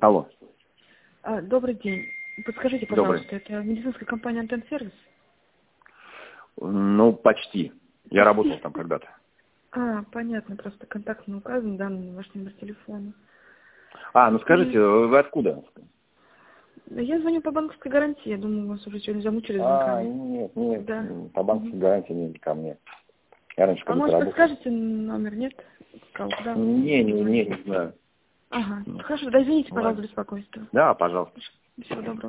Алло. Добрый день. Подскажите, Добрый. пожалуйста, это медицинская компания «Антенн-сервис»? Ну, почти. Я работал там когда-то. Понятно, просто контакт не указан, данный ваш номер телефона. Ну скажите, вы откуда? Я звоню по банковской гарантии, я думаю, вас уже сегодня замучили звонками. Нет, Да. по банковской гарантии не ко мне. Я раньше когда-то Может, работал. подскажете номер, нет? Куда? Не знаю. Хорошо, да извините, пожалуйста, Ладно. беспокойство. Да, пожалуйста. Всего доброго.